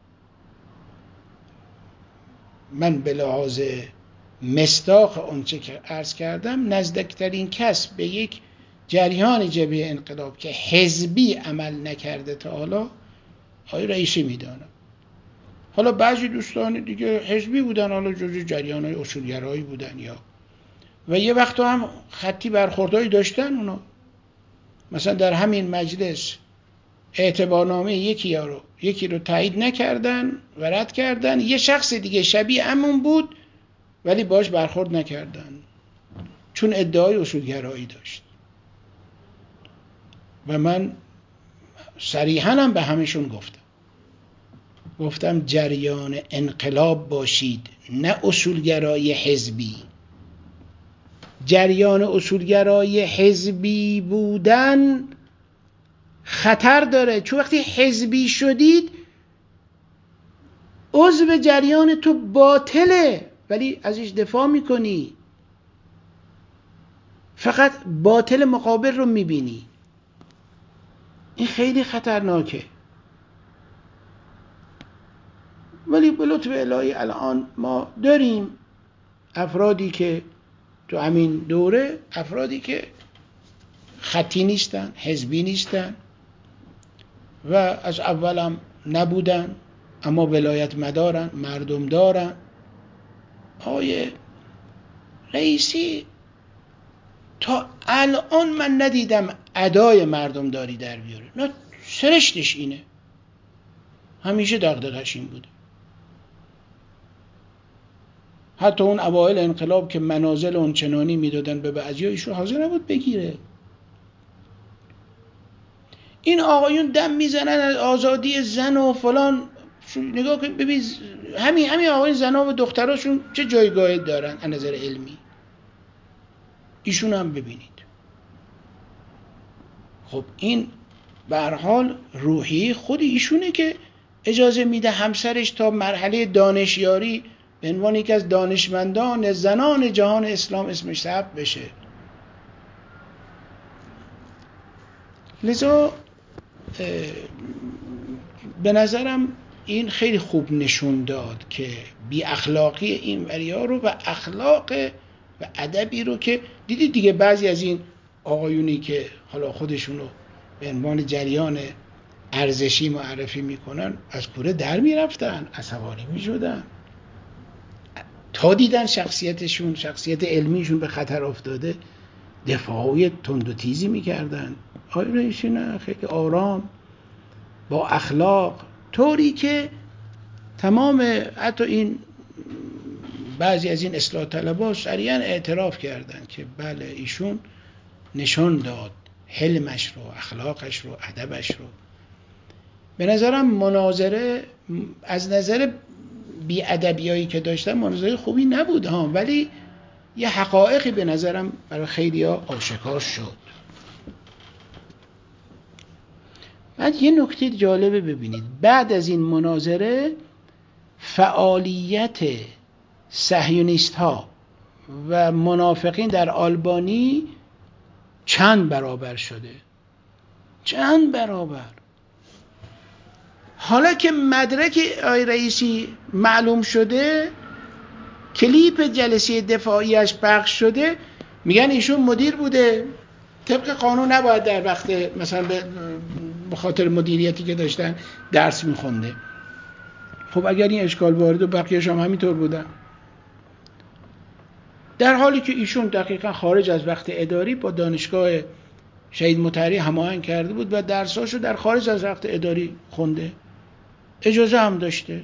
من به لحاظ مصداق اونچه که عرض کردم نزدیکترین کس به یک جریان جبهه انقلاب که حزبی عمل نکرده تا حالا آقای رئیسی میدانم. حالا بعضی دوستان دیگه حزبی بودن، حالا جزو جریان‌های اصولگرایی بودن یا و یه وقت هم خطی برخوردایی داشتن اونا. مثلا در همین مجلس اعتبارنامه یکی رو یکی رو تایید نکردن و رد کردن، یه شخص دیگه شبیه همون بود ولی باش برخورد نکردن چون ادعای اصولگرایی داشت. و من صریحاً هم به همشون گفتم گفتم جریان انقلاب باشید، نه اصولگرای حزبی. جریان اصولگرای حزبی بودن خطر داره، چون وقتی حزبی شدید عضو جریان تو باطله ولی ازش دفاع میکنی، فقط باطل مقابل رو میبینی. این خیلی خطرناکه. ولی به لطف الهی الان ما داریم افرادی که تو همین دوره، افرادی که خطی نیستن، حزبی نیستن و از اولم نبودن اما ولایت مدارن، مردم دارن. آقای رئیسی تا الان من ندیدم ادای مردم داری در بیاره، نه سرشتش اینه، همیشه دغدغه‌اش این بوده. حتی اون اوایل انقلاب که منازل اون چنانی میدادن به بعضی‌ها ایشون حاضر نبود بگیره. این آقایون دم میزنن از آزادی زن و فلان، نگاه کن ببین همین همین آقایون زنا و دختراشون چه جایگاهی دارن از نظر علمی. ایشون هم ببینید. خب این به هر حال روحی خود ایشونه که اجازه میده همسرش تا مرحله دانشیاری به عنوان یکی از دانشمندان زنان جهان اسلام اسمش ثبت بشه. لذا به نظرم این خیلی خوب نشون داد که بی اخلاقی این وریا رو و اخلاق و ادبی رو که دیدید دیگه بعضی از این آقایونی که حالا خودشونو به عنوان جریان ارزشی معرفی میکنن از کوره در میرفتن، عصبانی میشدن تا دیدن شخصیتشون، شخصیت علمیشون به خطر افتاده، دفاعی تند و تیزی میکردن. آقای رئیسی نه، خیلی آرام با اخلاق، طوری که تمام حتی این بعضی از این اصلاح طلبها سریعا اعتراف کردن که بله ایشون نشان داد حلمش رو، اخلاقش رو، ادبش رو. به نظرم مناظره از نظر بی ادبیایی که داشتن مناظره خوبی نبود ها، ولی یه حقایقی به نظرم برای خیلیا آشکار شد. بعد یه نکته جالبه ببینید، بعد از این مناظره فعالیت صهیونیست ها و منافقین در آلبانی چند برابر شده، چند برابر. حالا که مدرک آقای رئیسی معلوم شده، کلیپ جلسه دفاعیش پخش شده، میگن ایشون مدیر بوده، طبق قانون نباید در وقت مثلا به خاطر مدیریتی که داشتن درس میخونده. خب اگر این اشکال وارد و بقیه‌اش هم همینطور بودن، در حالی که ایشون دقیقا خارج از وقت اداری با دانشگاه شهید مطهری هماهنگ کرده بود و درساشو در خارج از وقت اداری خونده، اجازه هم داشته.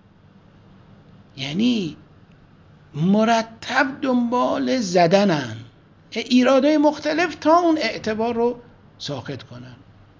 یعنی مرتب دنبال زدنن ایرادهای مختلف تا اون اعتبار رو ساقط کنن.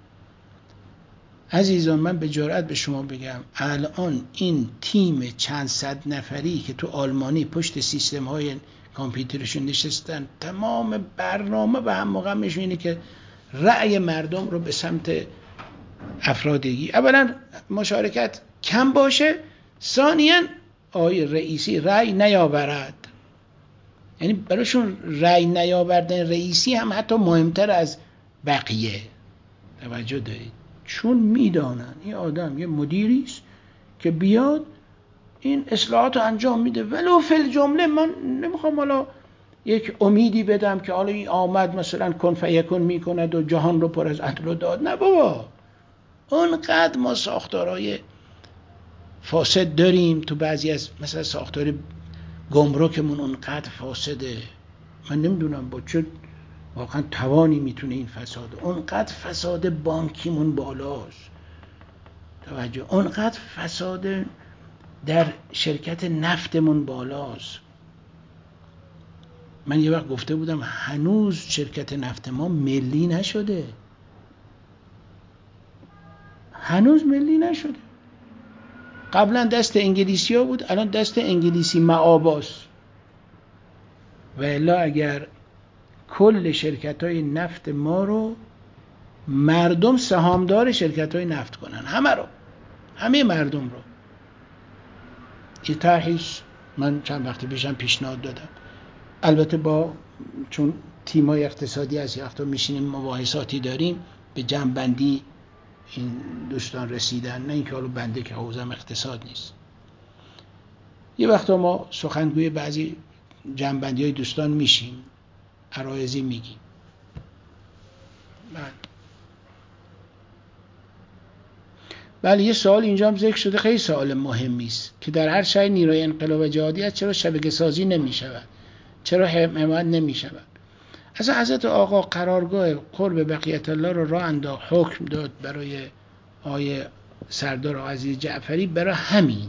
عزیزان من به جرئت به شما بگم الان این تیم چند صد نفری که تو آلمانی پشت سیستم های کامپیوترشون نشستن، تمام برنامه و هم مقامشون اینه که رأی مردم رو به سمت افرادی اولا مشارکت کم باشه، ثانیاً آقای رئیسی رأی نیاورد. یعنی برایشون رأی نیاوردن رئیسی هم حتی مهمتر از بقیه. توجه دارید؟ چون میدانن این آدم یه مدیری است که بیاد این اصلاحات رو انجام میده، ولو فی الجمله من نمیخوام حالا یک امیدی بدم که حالا این آمد مثلا کن فیکون میکند و جهان رو پر از عدل و داد. نه بابا، اونقدر ما ساختارهای فاسد داریم تو بعضی از مثلا ساختار گمرکمون اونقدر فاسده، من نمیدونم با چه واقعا توانی میتونه این فساد، اونقدر فساد بانکیمون بالاست، توجه، اونقدر فساد در شرکت نفتمون بالاست. من یه وقت گفته بودم هنوز شرکت نفت ما ملی نشده، هنوز ملی نشده. قبلا دست انگلیسی ها بود، الان دست انگلیسی معاباست. و الا اگر کل شرکت های نفت ما رو مردم سهامدار شرکت های نفت کنن، همه رو، همه مردم رو، این طرحش من چند وقت پیشم پیشنهاد دادم. البته با چون تیمای اقتصادی از وقتا میشینیم مباحثاتی داریم، به جمع‌بندی این دوستان رسیدن، نه اینکه حالا بنده که حوزم اقتصاد نیست. یه وقتا ما سخنگوی بعضی جمع‌بندی های دوستان میشیم، عرایضی میگیم. بله بله یه سوال اینجا هم ذکر شده، خیلی سوال مهمی است که در هر شهر نیروی انقلاب جهادی است چرا شبکه سازی نمی شود؟ چرا حمایت نمی شود؟ اصلا حضرت آقا قرارگاه قرب بقیت الله رو راه انداخت، حکم داد برای آیه سردار عزیز جعفری برای همین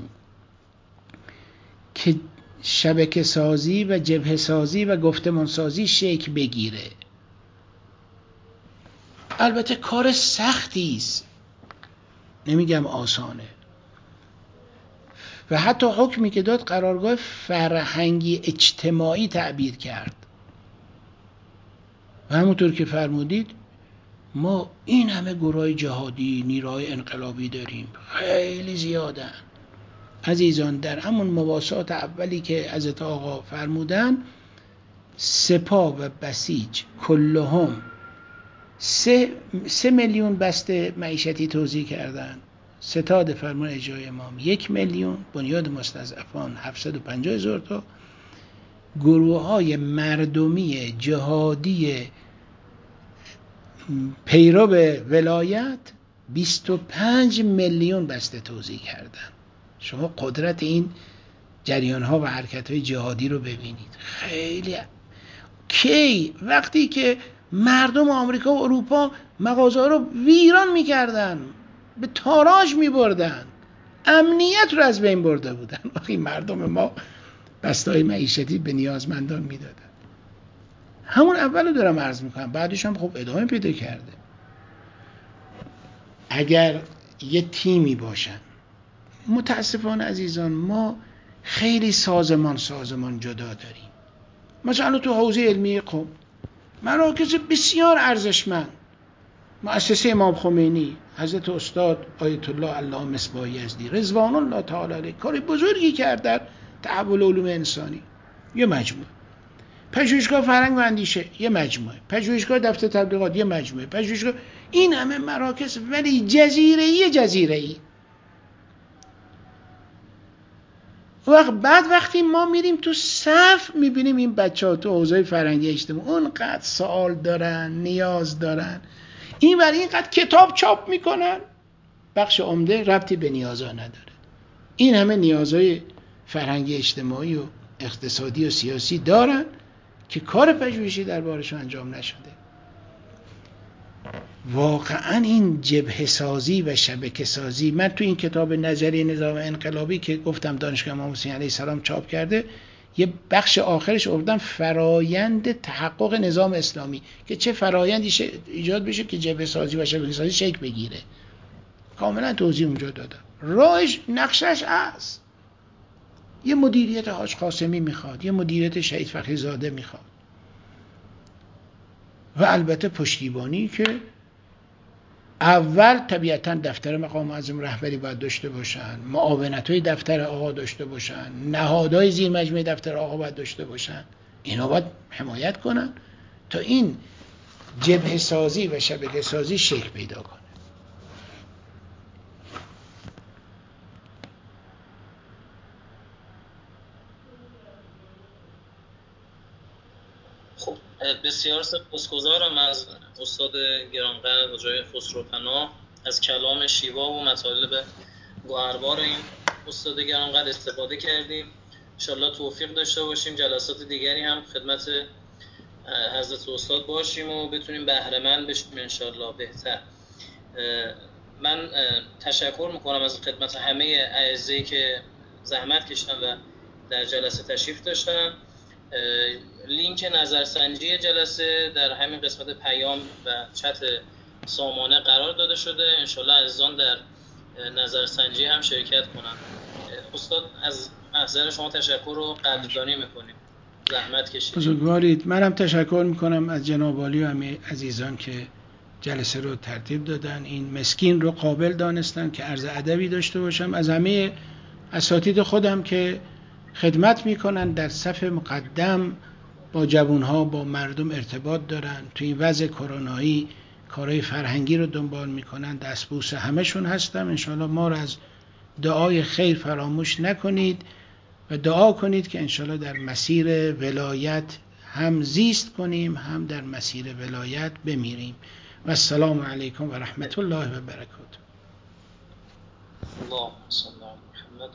که شبکه سازی و جبهه سازی و گفتمان سازی شکل بگیره. البته کار سختی است، نمیگم آسانه، و حتی حکمی که داد قرارگاه فرهنگی اجتماعی تعبیر کرد. و همونطور که فرمودید ما این همه گروه جهادی، نیروهای انقلابی داریم، خیلی زیادن عزیزان. در همون مواسات اولی که حضرت آقا فرمودن، سپاه و بسیج کلهم سه, سه میلیون بسته معیشتی توزیع کردن، ستاد فرمان اجرای امام یک میلیون، بنیاد مستضعفان هفتصد و پنجاه هزار تا، گروه های مردمی جهادی پیرو ولایت بیست و پنج میلیون بسته توزیع کردن. شما قدرت این جریان ها و حرکت های جهادی رو ببینید. خیلی کی وقتی که مردم آمریکا و اروپا مغازه رو ویران میکردن، به تاراج میبردن، امنیت رو از بین برده بودن، وقتی مردم ما بسته‌های معیشتی به نیازمندان میدادن. همون اولو دارم عرض میکنم، بعدش هم خب ادامه پیدا کرده. اگر یه تیمی باشن، متاسفانه عزیزان ما خیلی سازمان سازمان جدا داریم. مثلا تو حوزه علمی قم مراکز بسیار ارزشمند، مؤسسه امام خمینی، حضرت استاد آیت الله علامه مصباح یزدی رضوان الله تعالی علیه کار بزرگی کرد در تحول علوم انسانی، یه مجموعه. پژوهشگاه فرهنگ و اندیشه یه مجموعه، پژوهشگاه دفتر تبلیغات یه مجموعه، پژوهشگاه، این همه مراکز ولی جزیره‌ای جزیره‌ای. وقت بعد وقتی ما میریم تو صف میبینیم این بچه‌ها تو حوزه فرهنگی اجتماعی اونقدر سوال دارن، نیاز دارن، این برای اینقدر کتاب چاپ میکنن، بخش عمده ربطی به نیازها نداره. این همه نیازهای فرهنگی اجتماعی و اقتصادی و سیاسی دارن که کار پژوهشی دربارشون انجام نشده. واقعا این جبهه سازی و شبکه سازی، من تو این کتاب نظریه نظام انقلابی که گفتم دانشگاه امام حسین علیه السلام چاپ کرده، یه بخش آخرش آوردم فرایند تحقق نظام اسلامی، که چه فرایندی ایجاد بشه که جبهه سازی و شبکه سازی شکل بگیره. کاملا توضیح اونجا دادم. راهش نقشش هست. یه مدیریت حاج قاسمی میخواد، یه مدیریت شهید فخری زاده میخواد، و البته پشتیبانی که اول طبیعتاً دفتر مقام معظم رهبری باید داشته باشن، معاونت‌های دفتر آقا داشته باشن، نهادهای زیر مجموعه دفتر آقا باید داشته باشن. اینا باید حمایت کنن تا این جبهه سازی و شبکه سازی شکل پیدا کنه. خب بسیار سپاسگزارم از استاد گرانقدر آقای خسروپناه، از کلام شیوا و مطالب گوهربار این استاد گرانقدر استفاده کردیم. انشالله توفیق داشته باشیم جلسات دیگری هم خدمت حضرت استاد باشیم و بتونیم بهره مند بشیم انشالله بهتر. من تشکر میکنم از خدمت همه اعضایی که زحمت کشتن و در جلسه تشریف داشتن. لینک نظرسنجی جلسه در همین قسمت پیام و چت سامانه قرار داده شده. انشالله عزیزان در نظرسنجی هم شرکت کنن. استاد از محضر شما تشکر و قدردانی میکنیم، زحمت کشید. بزرگوارید. منم تشکر میکنم از جناب عالی و همه عزیزان که جلسه رو ترتیب دادن، این مسکین رو قابل دانستن که عرض ادبی داشته باشم. از همه اساتید خودم که خدمت میکنن در صف مقدم، با جوانها با مردم ارتباط دارن، تو این وضع کرونایی کارهای فرهنگی رو دنبال میکنن، دستبوس همشون هستم. انشاءالله ما رو از دعای خیر فراموش نکنید و دعا کنید که انشاءالله در مسیر ولایت هم زیست کنیم، هم در مسیر ولایت بمیریم. و السلام علیکم و رحمت الله و برکاته. اللهم صل علی محمد.